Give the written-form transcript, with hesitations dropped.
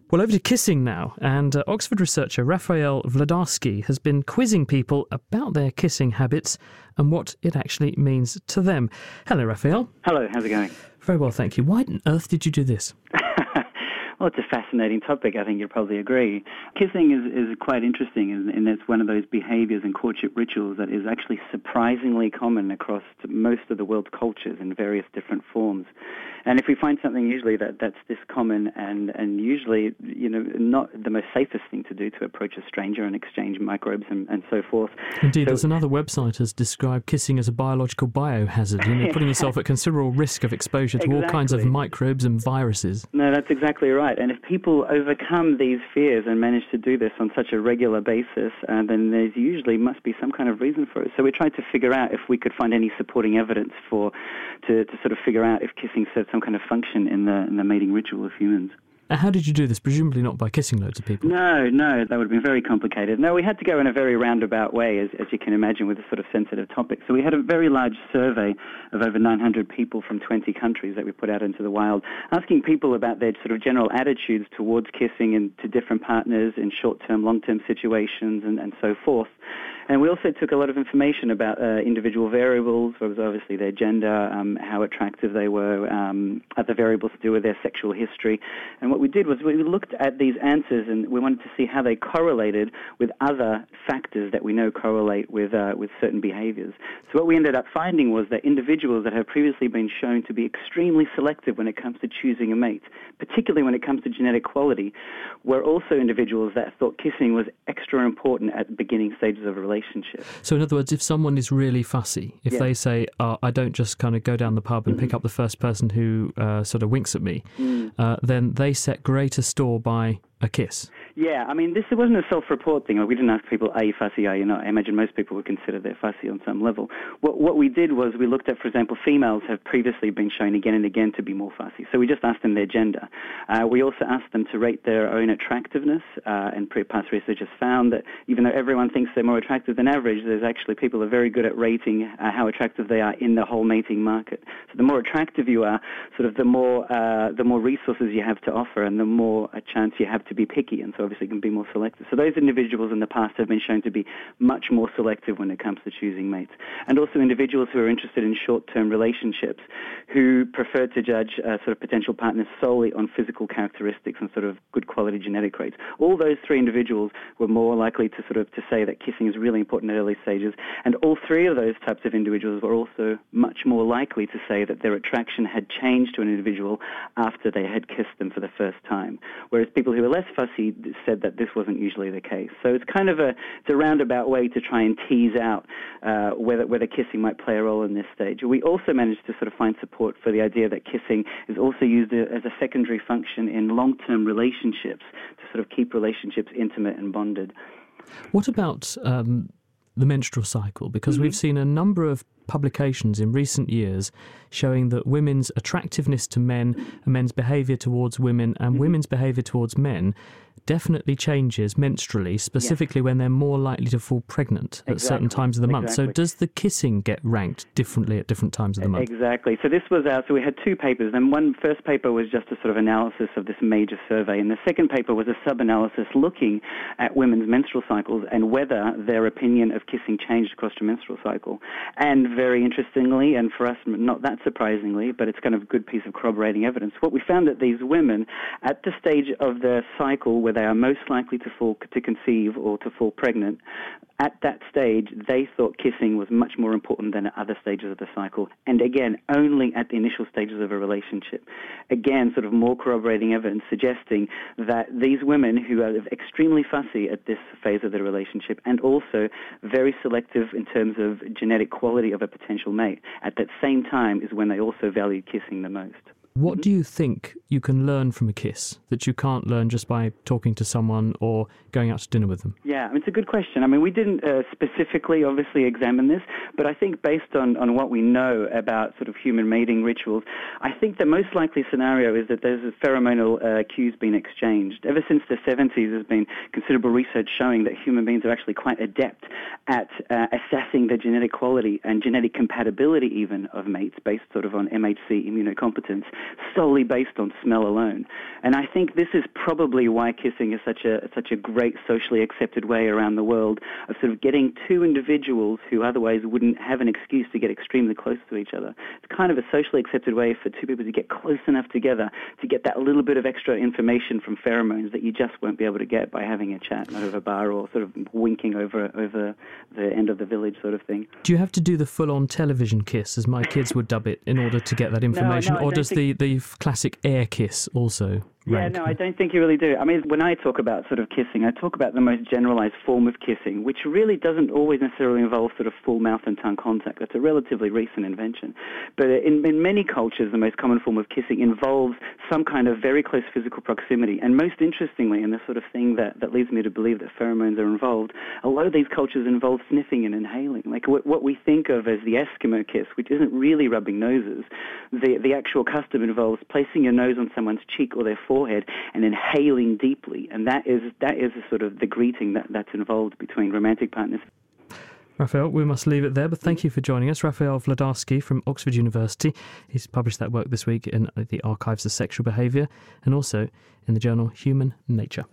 Well, over to kissing now, and Oxford researcher Raphael Wlodarski has been quizzing people about their kissing habits and what it actually means to them. Hello, Raphael. Hello, how's it going? Very well, thank you. Why on earth did you do this? Well, it's a fascinating topic, I think you'll probably agree. Kissing is quite interesting, and it's one of those behaviors and courtship rituals that is actually surprisingly common across most of the world's cultures in various different forms. And if we find something usually that's this common and usually, not the most safest thing to do to approach a stranger and exchange microbes and so forth. Indeed, there's another website has described kissing as a biological biohazard, putting yourself at considerable risk of exposure to all kinds of microbes and viruses. No, that's exactly right. And if people overcome these fears and manage to do this on such a regular basis, then there's usually must be some kind of reason for it. So we tried to figure out if we could find any supporting evidence to sort of figure out if kissing served some kind of function in the mating ritual of humans. How did you do this? Presumably not by kissing loads of people. No, that would have been very complicated. No, we had to go in a very roundabout way, as you can imagine, with a sort of sensitive topic. So we had a very large survey of over 900 people from 20 countries that we put out into the wild, asking people about their sort of general attitudes towards kissing and to different partners in short-term, long-term situations and so forth. And we also took a lot of information about individual variables. There was obviously their gender, how attractive they were, other variables to do with their sexual history. And what we did was we looked at these answers and we wanted to see how they correlated with other factors that we know correlate with certain behaviors. So what we ended up finding was that individuals that have previously been shown to be extremely selective when it comes to choosing a mate, particularly when it comes to genetic quality, were also individuals that thought kissing was extra important at the beginning stages of a relationship. So in other words, if someone is really fussy, if they say, I don't just kind of go down the pub and pick up the first person who sort of winks at me, then they set greater store by a kiss. Yeah, I mean, this wasn't a self-report thing. We didn't ask people, are you fussy, are you not? I imagine most people would consider they're fussy on some level. What we did was we looked at, for example, females have previously been shown again and again to be more fussy. So we just asked them their gender. We also asked them to rate their own attractiveness, and past research has found that even though everyone thinks they're more attractive than average, there's actually people are very good at rating how attractive they are in the whole mating market. So the more attractive you are, sort of the more resources you have to offer and the more a chance you have to be picky, and so obviously can be more selective. So those individuals in the past have been shown to be much more selective when it comes to choosing mates. And also individuals who are interested in short-term relationships who prefer to judge sort of potential partners solely on physical characteristics and sort of good quality genetic traits. All those three individuals were more likely to say that kissing is really important at early stages, and all three of those types of individuals were also much more likely to say that their attraction had changed to an individual after they had kissed them for the first time. Whereas people who were less fussy said that this wasn't usually the case. So it's kind of a roundabout way to try and tease out whether kissing might play a role in this stage. We also managed to sort of find support for the idea that kissing is also used as a secondary function in long-term relationships to sort of keep relationships intimate and bonded. What about the menstrual cycle? Because we've seen a number of publications in recent years showing that women's attractiveness to men and men's behaviour towards women and women's behaviour towards men definitely changes menstrually, specifically when they're more likely to fall pregnant at certain times of the month. So does the kissing get ranked differently at different times of the month? Exactly. So this was so we had two papers, and first paper was just a sort of analysis of this major survey, and the second paper was a sub-analysis looking at women's menstrual cycles and whether their opinion of kissing changed across the menstrual cycle. And very interestingly, and for us not that surprisingly, but it's kind of a good piece of corroborating evidence, what we found that these women at the stage of their cycle where they are most likely to conceive or to fall pregnant, at that stage, they thought kissing was much more important than at other stages of the cycle. And again, only at the initial stages of a relationship. Again, sort of more corroborating evidence suggesting that these women who are extremely fussy at this phase of the relationship and also very selective in terms of genetic quality of a potential mate, at that same time is when they also value kissing the most. What do you think you can learn from a kiss that you can't learn just by talking to someone or going out to dinner with them? Yeah, I mean, it's a good question. I mean, we didn't specifically, obviously, examine this, but I think based on what we know about sort of human mating rituals, I think the most likely scenario is that there's pheromonal cues being exchanged. Ever since the 70s, there's been considerable research showing that human beings are actually quite adept at assessing the genetic quality and genetic compatibility even of mates based sort of on MHC immunocompetence. solely based on smell alone. And I think this is probably why kissing is such a great socially accepted way around the world of sort of getting two individuals who otherwise wouldn't have an excuse to get extremely close to each other. It's kind of a socially accepted way for two people to get close enough together to get that little bit of extra information from pheromones that you just won't be able to get by having a chat out of a bar or sort of winking over the end of the village sort of thing. Do you have to do the full-on television kiss, as my kids would dub it, in order to get that information? No, or does the classic air kiss also rank? Yeah, no, I don't think you really do. I mean, when I talk about sort of kissing, I talk about the most generalized form of kissing, which really doesn't always necessarily involve sort of full mouth and tongue contact. That's a relatively recent invention. But in many cultures, the most common form of kissing involves some kind of very close physical proximity. And most interestingly, and the sort of thing that leads me to believe that pheromones are involved, a lot of these cultures involve sniffing and inhaling. Like what we think of as the Eskimo kiss, which isn't really rubbing noses, the actual custom involves placing your nose on someone's cheek or their forehead and inhaling deeply. And that is a sort of the greeting that's involved between romantic partners. Raphael, we must leave it there, but thank you for joining us. Raphael Wlodarski from Oxford University. He's published that work this week in the Archives of Sexual Behaviour and also in the journal Human Nature.